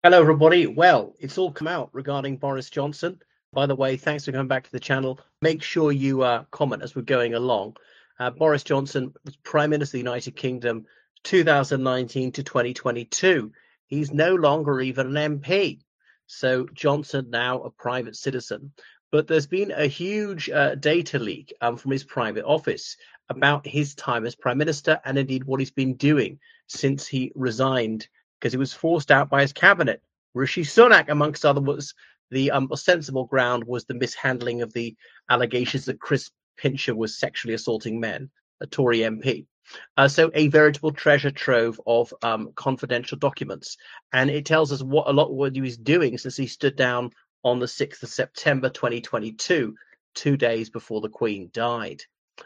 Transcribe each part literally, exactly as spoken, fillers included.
Hello, everybody. Well, it's all come out regarding Boris Johnson. By the way, thanks for coming back to the channel. Make sure you uh, comment as we're going along. Uh, Boris Johnson was Prime Minister of the United Kingdom two thousand nineteen to twenty twenty-two. He's no longer even an M P. So Johnson now a private citizen. But there's been a huge uh, data leak um, from his private office about his time as Prime Minister and indeed what he's been doing since he resigned because he was forced out by his cabinet. Rishi Sunak, amongst others, the um, ostensible ground was the mishandling of the allegations that Chris Pincher was sexually assaulting men, a Tory M P. Uh, so a veritable treasure trove of um, confidential documents, and it tells us what a lot of what he was doing since he stood down on the sixth of September twenty twenty-two, two days before the Queen died.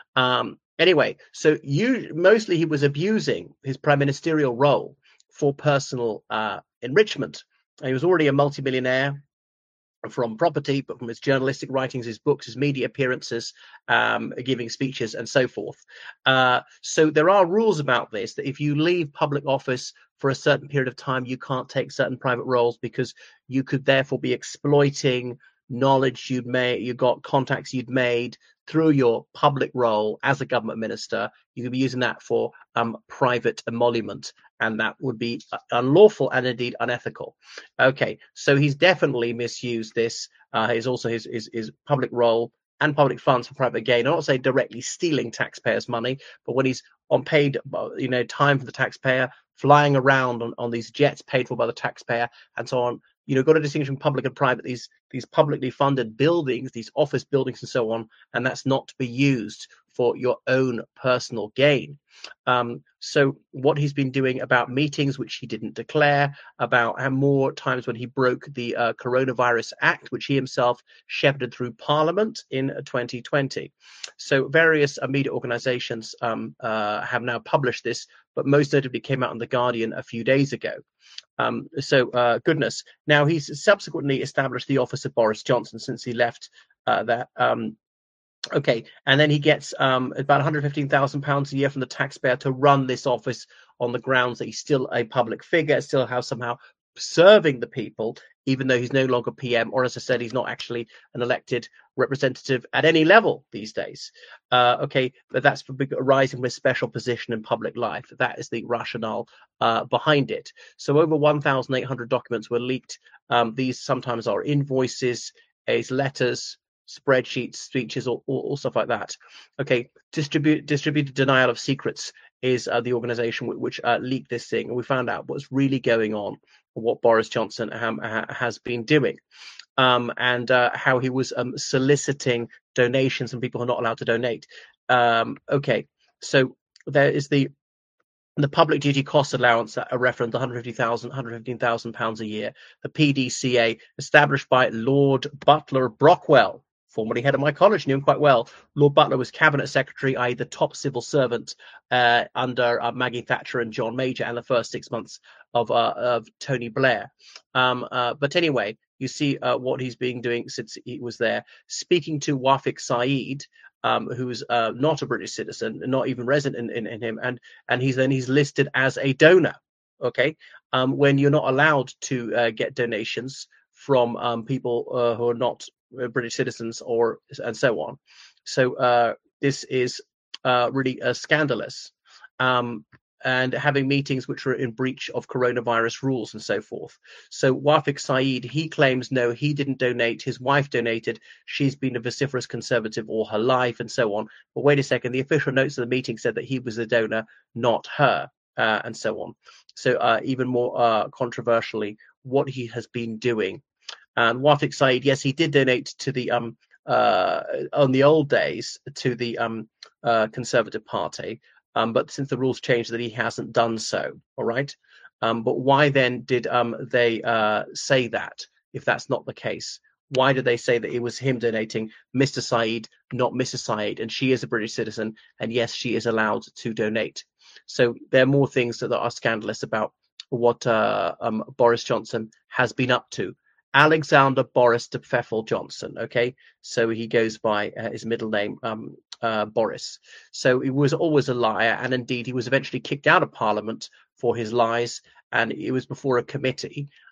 Um, anyway, so you mostly he was abusing his prime ministerial role for personal uh, enrichment. He was already a multimillionaire from property, but from his journalistic writings, his books, his media appearances, um, giving speeches, and so forth. Uh, so there are rules about this that if you leave public office for a certain period of time, you can't take certain private roles because you could therefore be exploiting knowledge you'd made, you got contacts you'd made through your public role as a government minister. You could be using that for um, private emolument, and that would be unlawful and indeed unethical. Okay, so he's definitely misused this. Uh, he's also his, his his public role and public funds for private gain. I don't say directly stealing taxpayers' money, but when he's on paid, you know, time for the taxpayer, flying around on, on these jets paid for by the taxpayer, and so on. You know, got to distinguish between public and private. These these publicly funded buildings, these office buildings, and so on, and that's not to be used for your own personal gain. Um, so what he's been doing about meetings which he didn't declare, about how more times when he broke the uh, Coronavirus Act, which he himself shepherded through Parliament in twenty twenty. So various uh, media organizations um, uh, have now published this, but most notably came out on The Guardian a few days ago. Um, so uh, goodness. Now he's subsequently established the office of Boris Johnson since he left uh, that. Um, okay, and then he gets um, about one hundred fifteen thousand pounds a year from the taxpayer to run this office on the grounds that he's still a public figure, still how somehow serving the people, even though he's no longer P M, or as I said, he's not actually an elected representative at any level these days. Uh, okay, but that's for arising from a special position in public life. That is the rationale uh, behind it. So over one thousand eight hundred documents were leaked. Um, these sometimes are invoices, as letters, spreadsheets, speeches, or, or, or stuff like that. Okay, distribute distributed denial of secrets is uh, the organization which, which uh, leaked this thing, and we found out what's really going on, what Boris Johnson um, ha, has been doing, um, and uh, how he was um, soliciting donations from people who are not allowed to donate. Um, okay, so there is the the public duty cost allowance at a reference one hundred fifty thousand, one hundred fifteen thousand pounds a year. The P D C A, established by Lord Butler Brockwell, formerly head of my college, knew him quite well. Lord Butler was cabinet secretary, that is the top civil servant uh, under uh, Maggie Thatcher and John Major, and the first six months of, uh, of Tony Blair. Um, uh, but anyway, you see uh, what he's been doing since he was there, speaking to Wafik Saeed, um, who's uh, not a British citizen, not even resident in, in, in him, and and he's then he's listed as a donor. Okay, um, when you're not allowed to uh, get donations from um, people uh, who are not British citizens, or and so on. So uh, this is uh, really uh, scandalous, um, and having meetings which were in breach of coronavirus rules and so forth. So Wafik Saeed, he claims no, he didn't donate. His wife donated. She's been a vociferous conservative all her life, and so on. But wait a second, the official notes of the meeting said that he was the donor, not her, uh, and so on. So uh, even more uh, controversially, what he has been doing. And Wafik Saeed, yes, he did donate to the um uh on the old days to the um uh Conservative Party, um, but since the rules changed, that he hasn't done so. All right, um, but why then did um they uh say that if that's not the case? Why did they say that it was him donating, Mister Saeed, not Missus Saeed, and she is a British citizen, and yes, she is allowed to donate. So there are more things that are scandalous about what uh, um, Boris Johnson has been up to. Alexander Boris de Pfeffel Johnson. Okay, so he goes by uh, his middle name, um, uh, Boris. So he was always a liar, and indeed he was eventually kicked out of Parliament for his lies, and it was before a committee.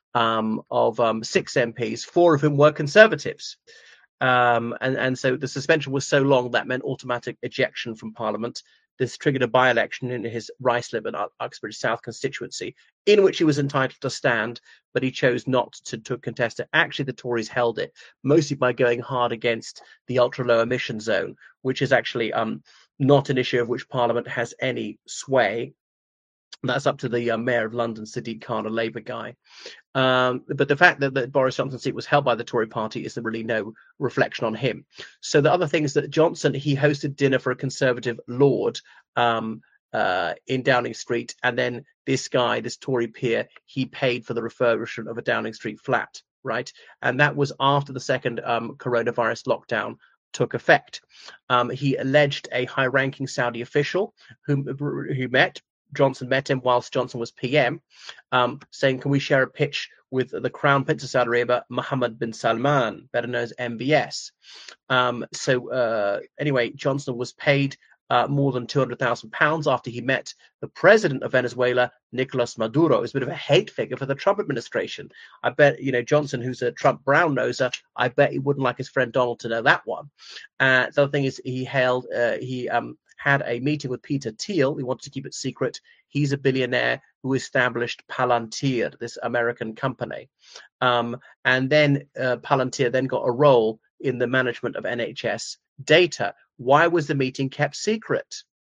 um, of um, six M Ps, four of whom were Conservatives. Um, and, and so the suspension was so long that meant automatic ejection from Parliament. This triggered a by-election in his Ruislip and Uxbridge South constituency, in which he was entitled to stand, but he chose not to, to contest it. Actually, the Tories held it, mostly by going hard against the ultra-low emission zone, which is actually um, not an issue of which Parliament has any sway. That's up to the uh, Mayor of London, Sadiq Khan, a Labour guy. Um, but the fact that the Boris Johnson's seat was held by the Tory party is really no reflection on him. So the other thing is that Johnson, he hosted dinner for a Conservative lord um, uh, in Downing Street. And then this guy, this Tory peer, he paid for the refurbishment of a Downing Street flat, right? And that was after the second um, coronavirus lockdown took effect. Um, he alleged a high-ranking Saudi official who, who met Johnson met him whilst Johnson was P M, um, saying, can we share a pitch with the Crown Prince of Saudi Arabia, Mohammed bin Salman, better known as M B S. Um, so uh, anyway, Johnson was paid uh, more than two hundred thousand pounds after he met the president of Venezuela, Nicolas Maduro. It was a bit of a hate figure for the Trump administration. I bet, you know, Johnson, who's a Trump brown noser, I bet he wouldn't like his friend Donald to know that one. Uh, the other thing is he held, uh, he um, had a meeting with Peter Thiel. He wanted to keep it secret. He's a billionaire who established Palantir, this American company. Um, and then uh, Palantir then got a role in the management of N H S data. Why was the meeting kept secret?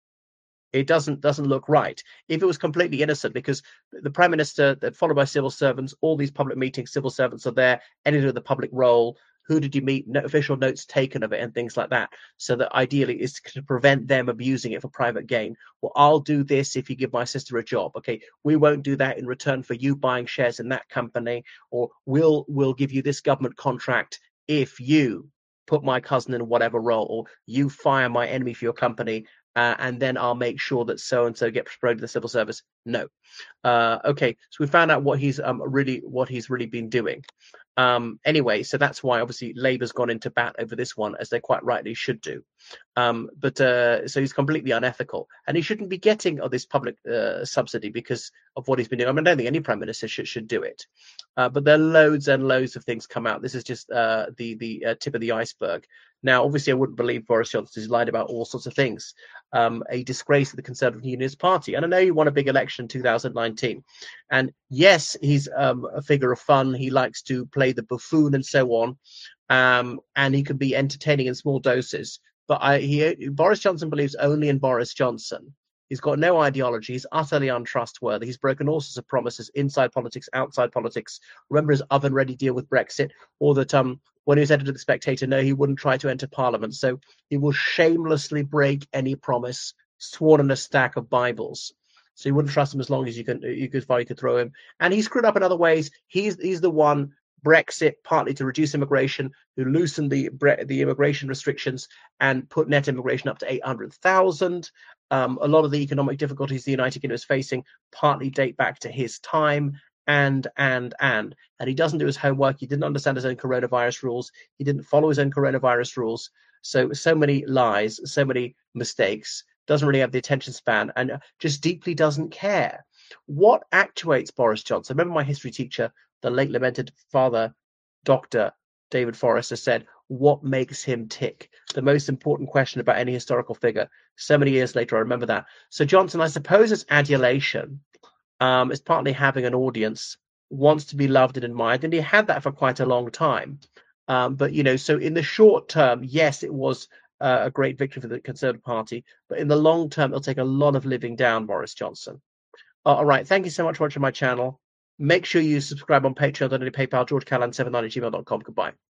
It doesn't doesn't look right. If it was completely innocent, because the Prime Minister, that followed by civil servants, all these public meetings, civil servants are there, anything with a public role. Who did you meet? No, official notes taken of it and things like that. So that ideally is to prevent them abusing it for private gain. Well, I'll do this if you give my sister a job. Okay, we won't do that in return for you buying shares in that company, or we'll we'll give you this government contract if you put my cousin in whatever role, or you fire my enemy for your company, uh, and then I'll make sure that so and so gets promoted to the civil service. No. Uh, okay, so we found out what he's um really what he's really been doing. Um, anyway, so that's why obviously Labour's gone into bat over this one, as they quite rightly should do. Um, but uh, so he's completely unethical, and he shouldn't be getting of this public uh, subsidy because of what he's been doing. I mean, I don't think any prime minister should should do it. Uh, but there are loads and loads of things come out. This is just uh, the the uh, tip of the iceberg. Now, obviously, I wouldn't believe Boris Johnson. He's lied about all sorts of things. Um, a disgrace to the Conservative Unionist Party. And I know he won a big election in two thousand nineteen. And yes, he's um, a figure of fun. He likes to play the buffoon and so on. Um, and he can be entertaining in small doses. But I, he, Boris Johnson believes only in Boris Johnson. He's got no ideology. He's utterly untrustworthy. He's broken all sorts of promises, inside politics, outside politics. Remember his oven-ready deal with Brexit, or that um, when he was editor of The Spectator, no, he wouldn't try to enter Parliament. So he will shamelessly break any promise sworn in a stack of Bibles. So you wouldn't trust him as long as you can, you could, far you could throw him. And he's screwed up in other ways. He's he's the one. Brexit, partly to reduce immigration, who loosened the the immigration restrictions and put net immigration up to eight hundred thousand. Um, a lot of the economic difficulties the United Kingdom is facing partly date back to his time, and, and, and. And he doesn't do his homework. He didn't understand his own coronavirus rules. He didn't follow his own coronavirus rules. So, so many lies, so many mistakes, doesn't really have the attention span, and just deeply doesn't care. What actuates Boris Johnson? I remember my history teacher, the late lamented father, Doctor David Forrester, said, what makes him tick? The most important question about any historical figure. So many years later, I remember that. So Johnson, I suppose it's adulation. Um, it's partly having an audience, wants to be loved and admired, and he had that for quite a long time. Um, but, you know, so in the short term, yes, it was uh, a great victory for the Conservative Party. But in the long term, it'll take a lot of living down Boris Johnson. Uh, all right. Thank you so much for watching my channel. Make sure you subscribe on Patreon, donate to PayPal, george callan seven nine at gmail dot com. Goodbye.